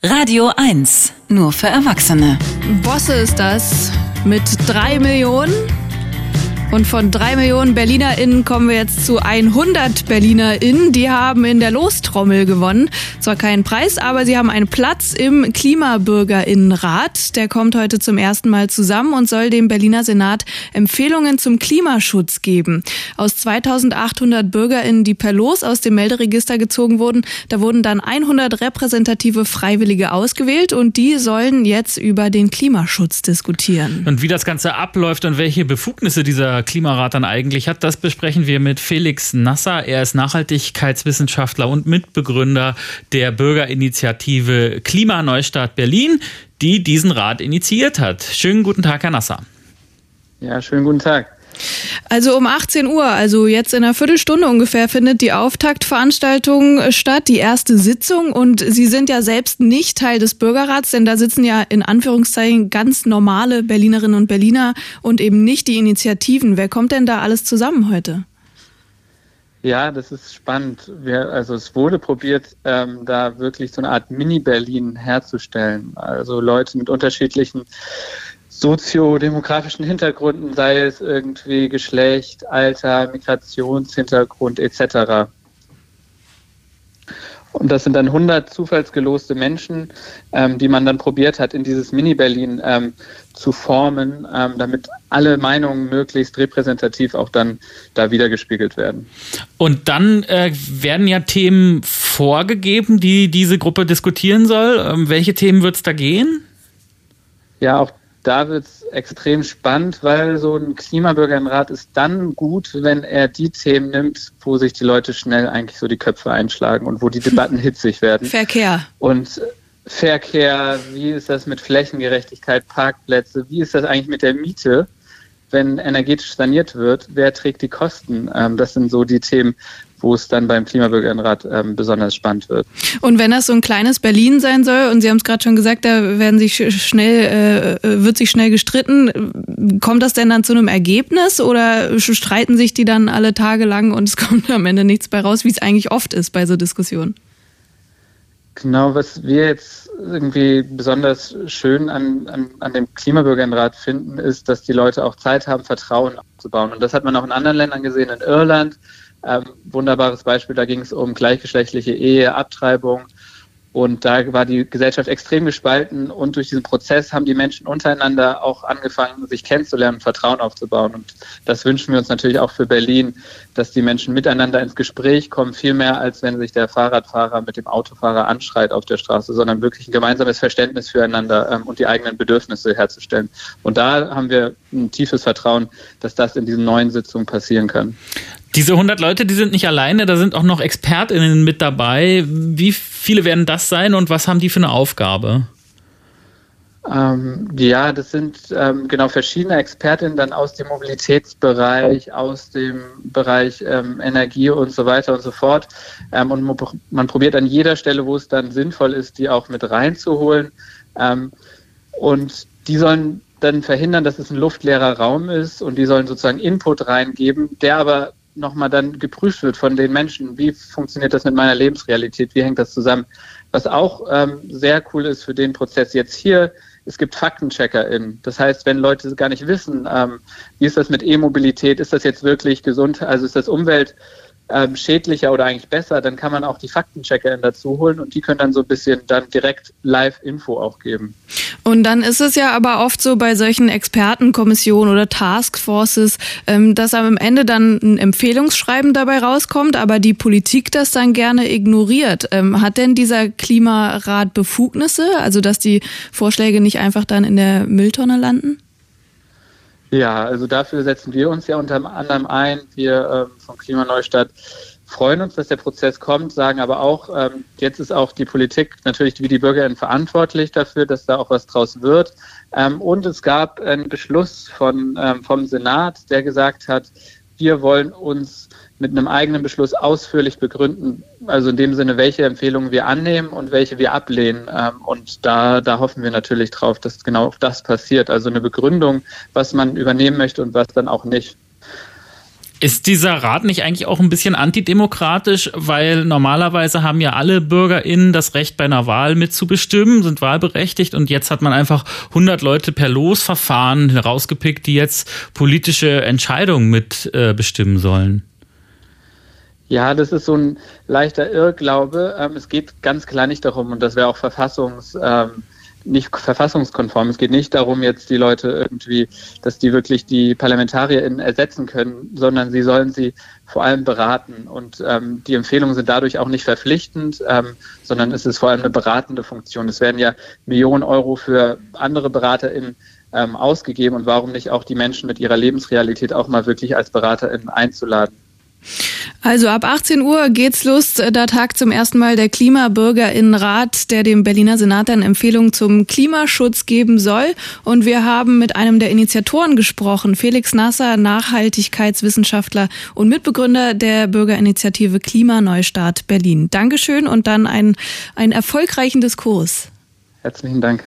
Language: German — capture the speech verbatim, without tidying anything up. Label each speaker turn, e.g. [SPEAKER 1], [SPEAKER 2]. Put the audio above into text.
[SPEAKER 1] Radio eins, nur für Erwachsene.
[SPEAKER 2] Bosse ist das mit drei Millionen. Und von drei Millionen BerlinerInnen kommen wir jetzt zu hundert BerlinerInnen. Die haben in der Lostrommel gewonnen. Zwar keinen Preis, aber sie haben einen Platz im KlimabürgerInnenrat. Der kommt heute zum ersten Mal zusammen und soll dem Berliner Senat Empfehlungen zum Klimaschutz geben. Aus zweitausendachthundert BürgerInnen, die per Los aus dem Melderegister gezogen wurden, da wurden dann hundert repräsentative Freiwillige ausgewählt und die sollen jetzt über den Klimaschutz diskutieren.
[SPEAKER 3] Und wie das Ganze abläuft und welche Befugnisse dieser Klimarat dann eigentlich hat, das besprechen wir mit Felix Nasser. Er ist Nachhaltigkeitswissenschaftler und Mitbegründer der Bürgerinitiative Klimaneustart Berlin, die diesen Rat initiiert hat. Schönen guten Tag, Herr Nasser.
[SPEAKER 4] Ja, schönen guten Tag.
[SPEAKER 2] Also um achtzehn Uhr, also jetzt in einer Viertelstunde ungefähr, findet die Auftaktveranstaltung statt, die erste Sitzung. Und Sie sind ja selbst nicht Teil des Bürgerrats, denn da sitzen ja in Anführungszeichen ganz normale Berlinerinnen und Berliner und eben nicht die Initiativen. Wer kommt denn da alles zusammen heute?
[SPEAKER 4] Ja, das ist spannend. Wir, also es wurde probiert, ähm, da wirklich so eine Art Mini-Berlin herzustellen. Also Leute mit unterschiedlichen soziodemografischen Hintergründen, sei es irgendwie Geschlecht, Alter, Migrationshintergrund et cetera. Und das sind dann hundert zufallsgeloste Menschen, ähm, die man dann probiert hat, in dieses Mini-Berlin ähm, zu formen, ähm, damit alle Meinungen möglichst repräsentativ auch dann da wiedergespiegelt werden.
[SPEAKER 3] Und dann äh, werden ja Themen vorgegeben, die diese Gruppe diskutieren soll. Ähm, welche Themen wird es da gehen?
[SPEAKER 4] Ja, auch da wird es extrem spannend, weil so ein Klimabürgerinnenrat ist dann gut, wenn er die Themen nimmt, wo sich die Leute schnell eigentlich so die Köpfe einschlagen und wo die Debatten hitzig werden.
[SPEAKER 2] Verkehr.
[SPEAKER 4] Und Verkehr, wie ist das mit Flächengerechtigkeit, Parkplätze, wie ist das eigentlich mit der Miete, wenn energetisch saniert wird, wer trägt die Kosten? Ähm, das sind so die Themen, wo es dann beim Klimabürgerinnenrat ähm, besonders spannend wird.
[SPEAKER 2] Und wenn das so ein kleines Berlin sein soll, und Sie haben es gerade schon gesagt, da werden sich schnell, äh, wird sich schnell gestritten, kommt das denn dann zu einem Ergebnis oder streiten sich die dann alle Tage lang und es kommt am Ende nichts bei raus, wie es eigentlich oft ist bei so Diskussionen?
[SPEAKER 4] Genau, was wir jetzt irgendwie besonders schön an, an, an dem Klimabürgerinnenrat finden, ist, dass die Leute auch Zeit haben, Vertrauen aufzubauen. Und das hat man auch in anderen Ländern gesehen, in Irland. Ähm, wunderbares Beispiel, da ging es um gleichgeschlechtliche Ehe, Abtreibung und da war die Gesellschaft extrem gespalten und durch diesen Prozess haben die Menschen untereinander auch angefangen, sich kennenzulernen und Vertrauen aufzubauen und das wünschen wir uns natürlich auch für Berlin, dass die Menschen miteinander ins Gespräch kommen, viel mehr als wenn sich der Fahrradfahrer mit dem Autofahrer anschreit auf der Straße, sondern wirklich ein gemeinsames Verständnis füreinander ähm, und die eigenen Bedürfnisse herzustellen. Und da haben wir ein tiefes Vertrauen, dass das in diesen neuen Sitzungen passieren kann.
[SPEAKER 3] Diese hundert Leute, die sind nicht alleine, da sind auch noch ExpertInnen mit dabei. Wie viele werden das sein und was haben die für eine Aufgabe?
[SPEAKER 4] Ähm, ja, das sind ähm, genau verschiedene ExpertInnen dann aus dem Mobilitätsbereich, aus dem Bereich ähm, Energie und so weiter und so fort. Ähm, und man, man probiert an jeder Stelle, wo es dann sinnvoll ist, die auch mit reinzuholen. Ähm, und die sollen dann verhindern, dass es ein luftleerer Raum ist und die sollen sozusagen Input reingeben, der aber nochmal dann geprüft wird von den Menschen. Wie funktioniert das mit meiner Lebensrealität? Wie hängt das zusammen? Was auch ähm, sehr cool ist für den Prozess jetzt hier, es gibt FaktencheckerInnen. Das heißt, wenn Leute gar nicht wissen, ähm, wie ist das mit E-Mobilität, ist das jetzt wirklich gesund, also ist das Umwelt ähm, schädlicher oder eigentlich besser, dann kann man auch die FaktencheckerInnen dazu holen und die können dann so ein bisschen dann direkt Live-Info auch geben.
[SPEAKER 2] Und dann ist es ja aber oft so bei solchen Expertenkommissionen oder Taskforces, dass am Ende dann ein Empfehlungsschreiben dabei rauskommt, aber die Politik das dann gerne ignoriert. Hat denn dieser Klimarat Befugnisse, also dass die Vorschläge nicht einfach dann in der Mülltonne landen?
[SPEAKER 4] Ja, also dafür setzen wir uns ja unter anderem ein. Wir ähm, von Klimaneustart freuen uns, dass der Prozess kommt, sagen aber auch, ähm, jetzt ist auch die Politik natürlich wie die BürgerInnen verantwortlich dafür, dass da auch was draus wird. Ähm, und es gab einen Beschluss von, ähm, vom Senat, der gesagt hat, wir wollen uns mit einem eigenen Beschluss ausführlich begründen, also in dem Sinne, welche Empfehlungen wir annehmen und welche wir ablehnen. Ähm, und da, da hoffen wir natürlich drauf, dass genau das passiert. Also eine Begründung, was man übernehmen möchte und was dann auch nicht.
[SPEAKER 3] Ist dieser Rat nicht eigentlich auch ein bisschen antidemokratisch, weil normalerweise haben ja alle BürgerInnen das Recht, bei einer Wahl mitzubestimmen, sind wahlberechtigt, und jetzt hat man einfach hundert Leute per Losverfahren herausgepickt, die jetzt politische Entscheidungen mitbestimmen äh, sollen?
[SPEAKER 4] Ja, das ist so ein leichter Irrglaube. Ähm, es geht ganz klar nicht darum, und das wäre auch verfassungs, ähm, nicht verfassungskonform. Es geht nicht darum, jetzt die Leute irgendwie, dass die wirklich die ParlamentarierInnen ersetzen können, sondern sie sollen sie vor allem beraten. Und ähm, die Empfehlungen sind dadurch auch nicht verpflichtend, ähm, sondern es ist vor allem eine beratende Funktion. Es werden ja Millionen Euro für andere BeraterInnen ähm, ausgegeben, und warum nicht auch die Menschen mit ihrer Lebensrealität auch mal wirklich als BeraterInnen einzuladen?
[SPEAKER 2] Also ab achtzehn Uhr geht's los. Da tagt zum ersten Mal der Klimabürgerinnenrat, der dem Berliner Senat dann Empfehlungen zum Klimaschutz geben soll. Und wir haben mit einem der Initiatoren gesprochen, Felix Nasser, Nachhaltigkeitswissenschaftler und Mitbegründer der Bürgerinitiative Klimaneustart Berlin. Dankeschön und dann einen, einen erfolgreichen Diskurs.
[SPEAKER 4] Herzlichen Dank.